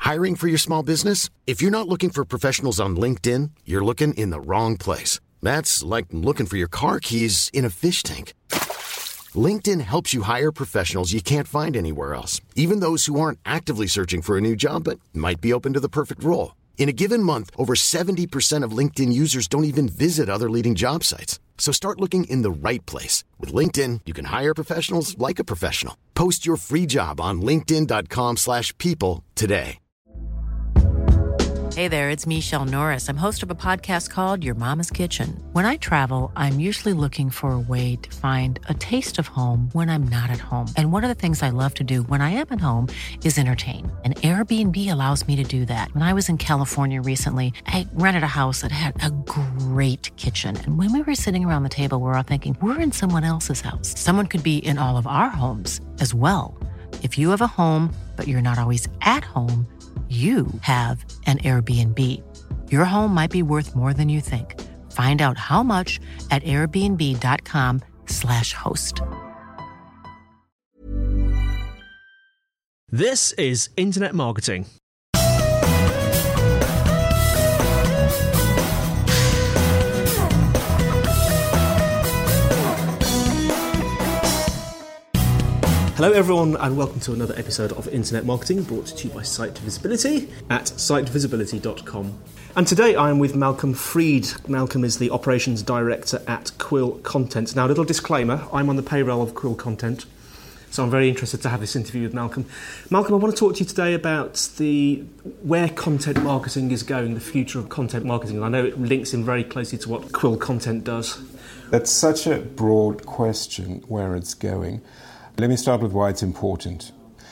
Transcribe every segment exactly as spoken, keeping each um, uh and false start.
Hiring for your small business? If you're not looking for professionals on LinkedIn, you're looking in the wrong place. That's like looking for your car keys in a fish tank. LinkedIn helps you hire professionals you can't find anywhere else, even those who aren't actively searching for a new job but might be open to the perfect role. In a given month, over seventy percent of LinkedIn users don't even visit other leading job sites. So start looking in the right place. With LinkedIn, you can hire professionals like a professional. Post your free job on linkedin.com slash people today. Hey there, it's Michelle Norris. I'm host of a podcast called Your Mama's Kitchen. When I travel, I'm usually looking for a way to find a taste of home when I'm not at home. And one of the things I love to do when I am at home is entertain. And Airbnb allows me to do that. When I was in California recently, I rented a house that had a great kitchen. And when we were sitting around the table, we were all thinking, we're in someone else's house. Someone could be in all of our homes as well. If you have a home, but you're not always at home, you have an Airbnb. Your home might be worth more than you think. Find out how much at airbnb.com slash host. This is Internet Marketing. Hello everyone and welcome to another episode of Internet Marketing, brought to you by Site Visibility at site visibility dot com. And today I am with Malcolm Freed. Malcolm is the Operations Director at Quill Content. Now, a little disclaimer, I'm on the payroll of Quill Content, so I'm very interested to have this interview with Malcolm. Malcolm, I want to talk to you today about the where content marketing is going, the future of content marketing. I know it links in very closely to what Quill Content does. That's such a broad question, where it's going. Let me start with why it's important.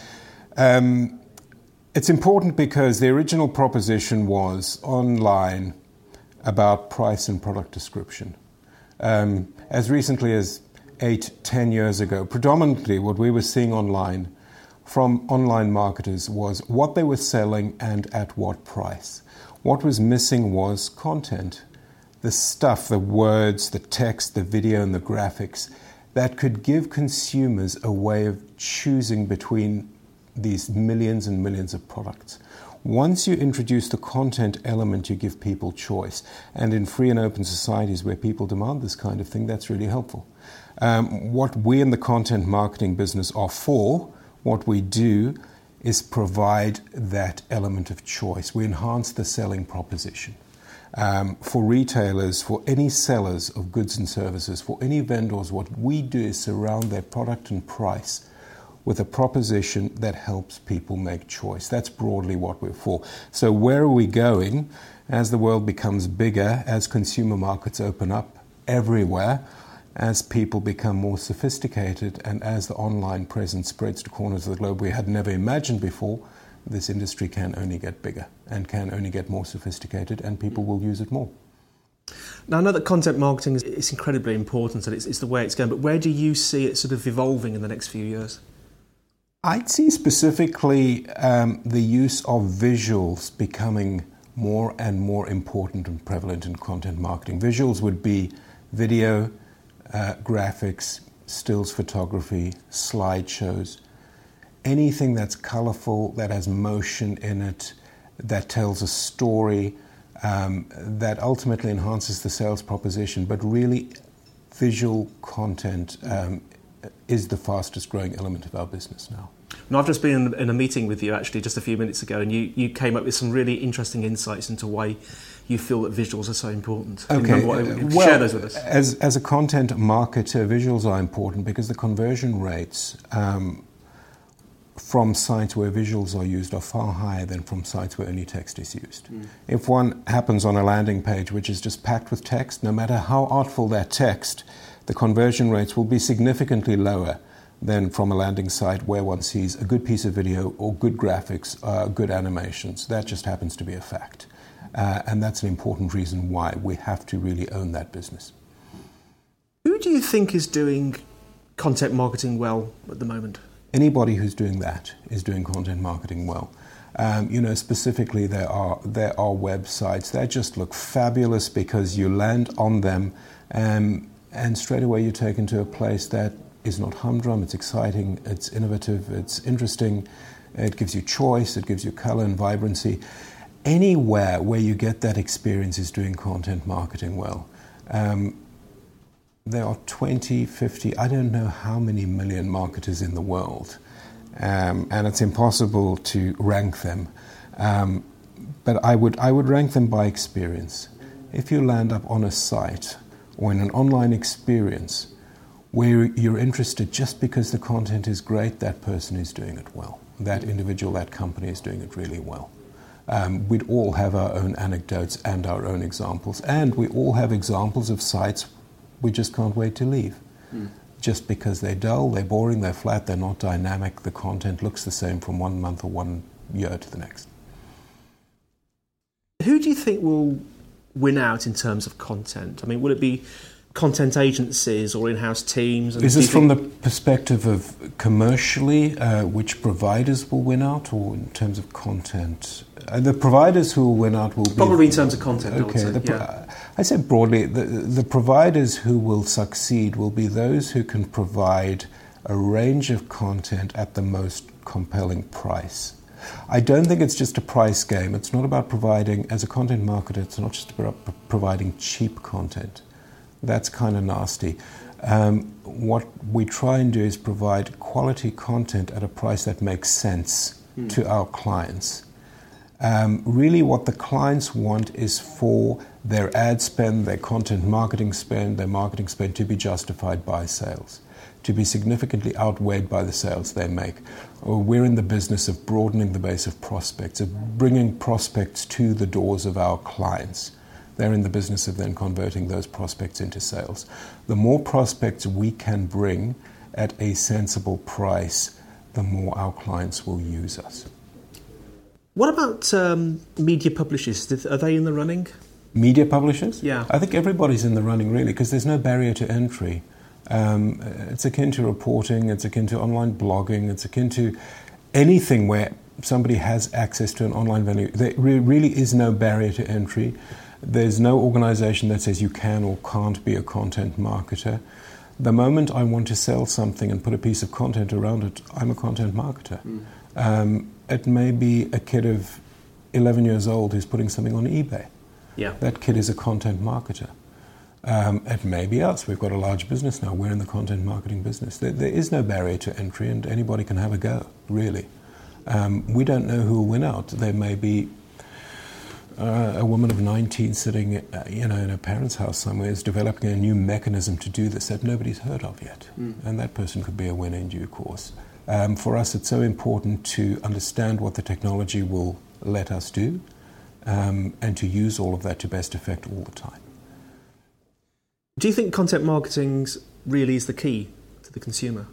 Um, it's important because the original proposition was online about price and product description. Um, as recently as eight, ten years ago, predominantly what we were seeing online from online marketers was what they were selling and at what price. What was missing was content, the stuff, the words, the text, the video and the graphics that could give consumers a way of choosing between these millions and millions of products. Once you introduce the content element, you give people choice. And in free and open societies where people demand this kind of thing, that's really helpful. Um, what we in the content marketing business are for, what we do, is provide that element of choice. We enhance the selling proposition. Um, for retailers, for any sellers of goods and services, for any vendors, what we do is surround their product and price with a proposition that helps people make choice. That's broadly what we're for. So where are we going as the world becomes bigger, as consumer markets open up everywhere, as people become more sophisticated, and as the online presence spreads to corners of the globe we had never imagined before? This industry can only get bigger and can only get more sophisticated, and people will use it more. Now, I know that content marketing is it's incredibly important and it's, it's the way it's going, but where do you see it sort of evolving in the next few years? I'd see specifically um, the use of visuals becoming more and more important and prevalent in content marketing. Visuals would be video, uh, graphics, stills photography, slideshows, anything that's colorful, that has motion in it, that tells a story, um, that ultimately enhances the sales proposition. But really, visual content um, is the fastest growing element of our business now. And I've just been in a meeting with you actually just a few minutes ago, and you, you came up with some really interesting insights into why you feel that visuals are so important. Okay, what, uh, well, share those with us. As, as a content marketer, visuals are important because the conversion rates um, from sites where visuals are used are far higher than from sites where only text is used. Mm. If one happens on a landing page which is just packed with text, no matter how artful that text, the conversion rates will be significantly lower than from a landing site where one sees a good piece of video or good graphics, uh, good animations. That just happens to be a fact. Uh, and that's an important reason why we have to really own that business. Who do you think is doing content marketing well at the moment? Anybody who's doing that is doing content marketing well. Um, you know, specifically there are there are websites that just look fabulous because you land on them um, and straight away you're taken to a place that is not humdrum, it's exciting, it's innovative, it's interesting. It gives you choice, it gives you color and vibrancy. Anywhere where you get that experience is doing content marketing well. Um, there are twenty, fifty, I don't know how many million marketers in the world, um, and it's impossible to rank them. Um, but I would I would rank them by experience. If you land up on a site or in an online experience where you're interested just because the content is great, that person is doing it well. That individual, that company is doing it really well. Um, we'd all have our own anecdotes and our own examples, and we all have examples of sites we just can't wait to leave. Mm. Just because they're dull, they're boring, they're flat, they're not dynamic, the content looks the same from one month or one year to the next. Who do you think will win out in terms of content? I mean, will it be content agencies or in-house teams? And is this from the perspective of commercially, uh, which providers will win out, or in terms of content? Uh, the providers who will win out will probably be... Probably in terms of content, okay, I would say. The pro- yeah. I said broadly, the, the providers who will succeed will be those who can provide a range of content at the most compelling price. I don't think it's just a price game. It's not about providing, as a content marketer, it's not just about providing cheap content. That's kind of nasty. Um, what we try and do is provide quality content at a price that makes sense mm. to our clients. Um, really what the clients want is for their ad spend, their content marketing spend, their marketing spend to be justified by sales, to be significantly outweighed by the sales they make. Or we're in the business of broadening the base of prospects, of bringing prospects to the doors of our clients. They're in the business of then converting those prospects into sales. The more prospects we can bring at a sensible price, the more our clients will use us. What about um, media publishers? Are they in the running? Media publishers? Yeah. I think everybody's in the running, really, because there's no barrier to entry. Um, it's akin to reporting, it's akin to online blogging, it's akin to anything where somebody has access to an online venue. There really is no barrier to entry. There's no organization that says you can or can't be a content marketer. The moment I want to sell something and put a piece of content around it, I'm a content marketer. Mm. Um, it may be a kid of eleven years old who's putting something on eBay. Yeah. That kid is a content marketer. Um, it may be us. We've got a large business now. We're in the content marketing business. There, there is no barrier to entry, and anybody can have a go, really. Um, we don't know who will win out. There may be uh, a woman of nineteen sitting uh, you know, in her parents' house somewhere is developing a new mechanism to do this that nobody's heard of yet. Mm. And that person could be a winner in due course. Um, for us, it's so important to understand what the technology will let us do um, and to use all of that to best effect all the time. Do you think content marketing really is the key to the consumer?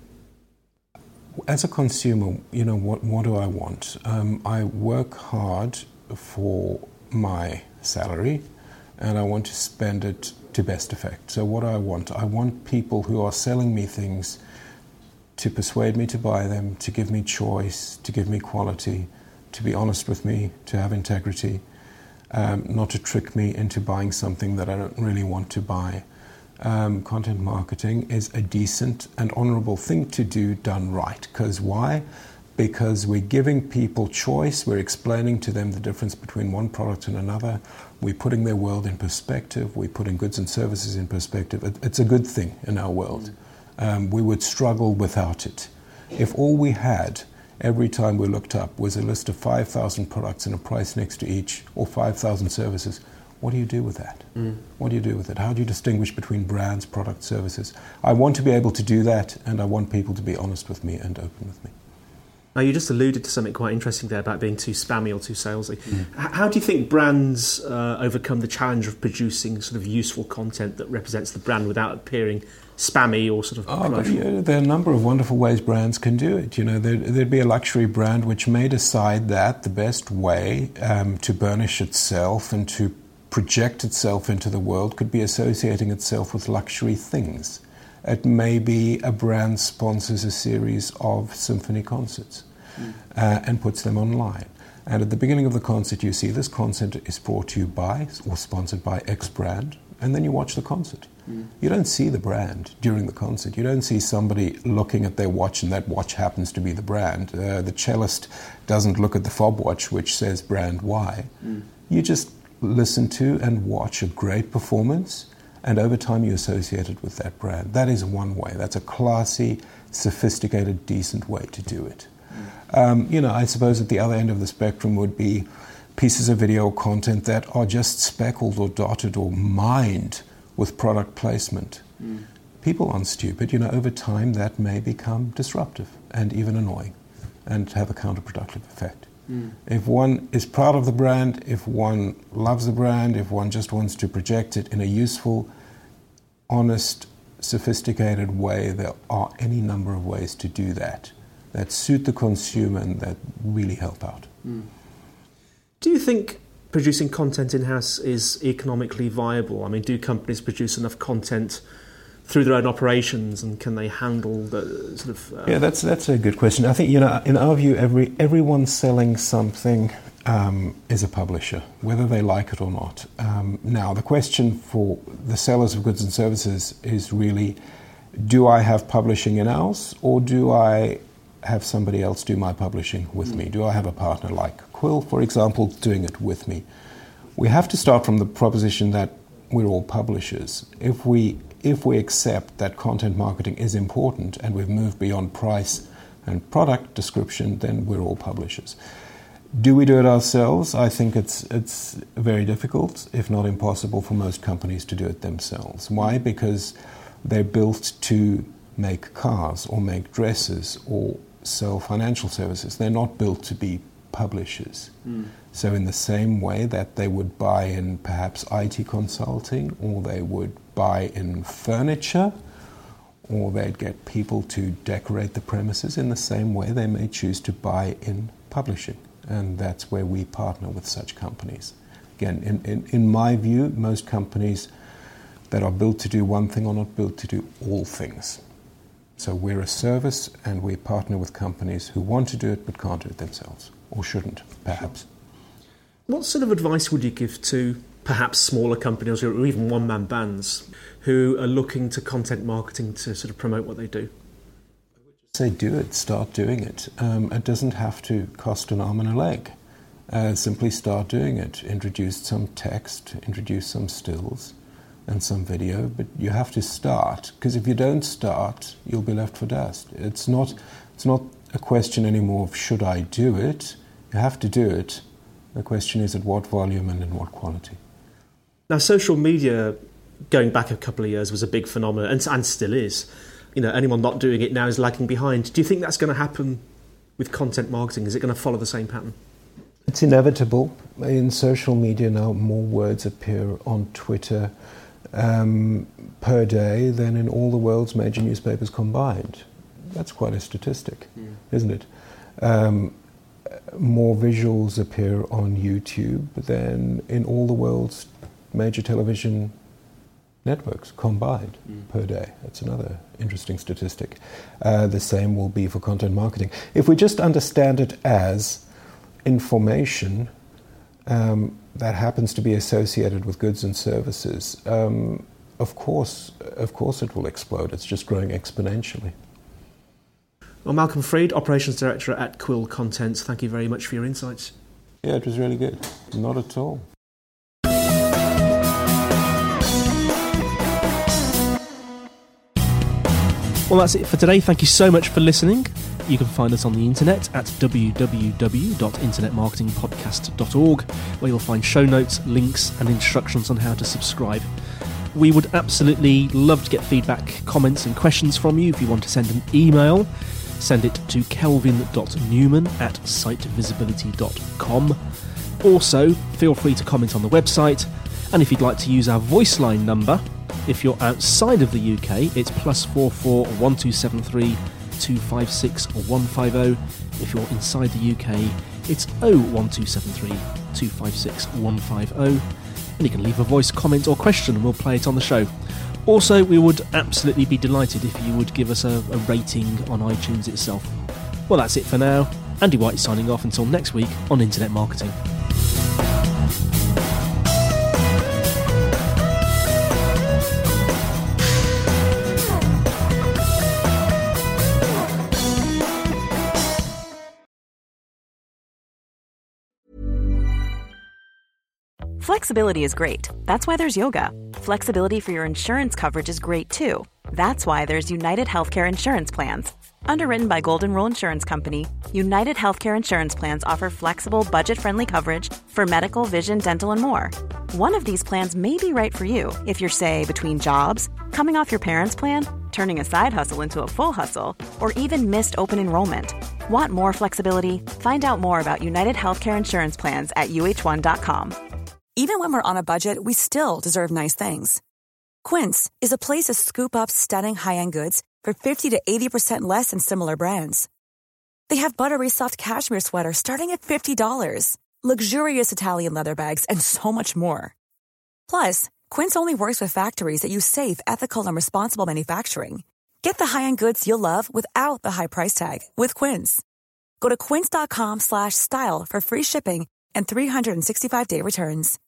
As a consumer, you know, what, what do I want? Um, I work hard for my salary and I want to spend it to best effect. So what do I want? I want people who are selling me things to persuade me to buy them, to give me choice, to give me quality, to be honest with me, to have integrity, um, not to trick me into buying something that I don't really want to buy. Um, content marketing is a decent and honorable thing to do done right. Because why? Because we're giving people choice, we're explaining to them the difference between one product and another, we're putting their world in perspective, we're putting goods and services in perspective. It, it's a good thing in our world. Um, we would struggle without it. If all we had every time we looked up was a list of five thousand products and a price next to each, or five thousand services, what do you do with that? Mm. What do you do with it? How do you distinguish between brands, products, services? I want to be able to do that, and I want people to be honest with me and open with me. Now, you just alluded to something quite interesting there about being too spammy or too salesy. Mm. H- how do you think brands uh, overcome the challenge of producing sort of useful content that represents the brand without appearing spammy or sort of oh, but, yeah, there are a number of wonderful ways brands can do it. You know, there, there'd be a luxury brand which may decide that the best way um, to burnish itself and to project itself into the world could be associating itself with luxury things. It may be a brand sponsors a series of symphony concerts mm. uh, and puts them online. And at the beginning of the concert, you see this concert is brought to you by or sponsored by X brand. and then you watch the concert. Mm. You don't see the brand during the concert. You don't see somebody looking at their watch and that watch happens to be the brand. Uh, the cellist doesn't look at the fob watch which says brand Y. Mm. You just listen to and watch a great performance, and over time you associate it with that brand. That is one way. That's a classy, sophisticated, decent way to do it. Mm. Um, you know, I suppose at the other end of the spectrum would be pieces of video content that are just speckled or dotted or mined with product placement. Mm. People aren't stupid. You know, over time that may become disruptive and even annoying and have a counterproductive effect. Mm. If one is proud of the brand, if one loves the brand, if one just wants to project it in a useful, honest, sophisticated way, there are any number of ways to do that that suit the consumer and that really help out. Mm. Do you think producing content in-house is economically viable? I mean, do companies produce enough content through their own operations, and can they handle the sort of... Uh... Yeah, that's that's a good question. I think, you know, in our view, every everyone selling something um, is a publisher, whether they like it or not. Um, now, the question for the sellers of goods and services is really, do I have publishing in-house, or do I have somebody else do my publishing with mm. me? Do I have a partner like Quill, for example, doing it with me? We have to start from the proposition that we're all publishers. If we if we accept that content marketing is important and we've moved beyond price and product description, then we're all publishers. Do we do it ourselves? I think it's it's very difficult, if not impossible, for most companies to do it themselves. Why? Because they're built to make cars or make dresses or sell financial services. They're not built to be publishers. Mm. So in the same way that they would buy in perhaps I T consulting, or they would buy in furniture, or they'd get people to decorate the premises, in the same way they may choose to buy in publishing. And that's where we partner with such companies. Again, in, in, in my view, most companies that are built to do one thing are not built to do all things. So we're a service, and we partner with companies who want to do it but can't do it themselves, or shouldn't, perhaps. What sort of advice would you give to perhaps smaller companies or even one-man bands who are looking to content marketing to sort of promote what they do? Say do it, start doing it. Um, it doesn't have to cost an arm and a leg. Uh, simply start doing it. Introduce some text, introduce some stills and some video, but you have to start, because if you don't start, you'll be left for dust. It's not, it's not a question anymore of should I do it. You have to do it. The question is at what volume and in what quality. Now, social media, going back a couple of years, was a big phenomenon, and, and still is. You know, anyone not doing it now is lagging behind. Do you think that's going to happen with content marketing? Is it going to follow the same pattern? It's inevitable. In social media now, more words appear on Twitter um, per day than in all the world's major newspapers combined. That's quite a statistic, mm. isn't it? Um, more visuals appear on YouTube than in all the world's major television networks combined mm. per day. That's another interesting statistic. Uh, the same will be for content marketing. If we just understand it as information um, that happens to be associated with goods and services, um, of course, of course it will explode. It's just growing exponentially. Well, Malcolm Freed, Operations Director at Quill Content, thank you very much for your insights. Yeah, it was really good. Not at all. Well, that's it for today. Thank you so much for listening. You can find us on the internet at w w w dot internet marketing podcast dot org, where you'll find show notes, links and instructions on how to subscribe. We would absolutely love to get feedback, comments and questions from you. If you want to send an email, send it to kelvin dot newman at site visibility dot com. Also, feel free to comment on the website, and if you'd like to use our voice line number, if you're outside of the U K, it's plus four four one two seven three two five six one five zero. If you're inside the U K, it's oh one two seven three two five six one five zero. And you can leave a voice comment or question and we'll play it on the show. Also, we would absolutely be delighted if you would give us a, a rating on iTunes itself. Well, that's it for now. Andy White signing off until next week on Internet Marketing. Flexibility is great. That's why there's yoga. Flexibility for your insurance coverage is great too. That's why there's United Healthcare Insurance Plans. Underwritten by Golden Rule Insurance Company, United Healthcare Insurance Plans offer flexible, budget-friendly coverage for medical, vision, dental, and more. One of these plans may be right for you if you're, say, between jobs, coming off your parents' plan, turning a side hustle into a full hustle, or even missed open enrollment. Want more flexibility? Find out more about United Healthcare Insurance Plans at U H one dot com. Even when we're on a budget, we still deserve nice things. Quince is a place to scoop up stunning high-end goods for fifty to eighty percent less than similar brands. They have buttery soft cashmere sweaters starting at fifty dollars, luxurious Italian leather bags, and so much more. Plus, Quince only works with factories that use safe, ethical, and responsible manufacturing. Get the high-end goods you'll love without the high price tag with Quince. Go to quince dot com slash style for free shipping and three sixty-five day returns.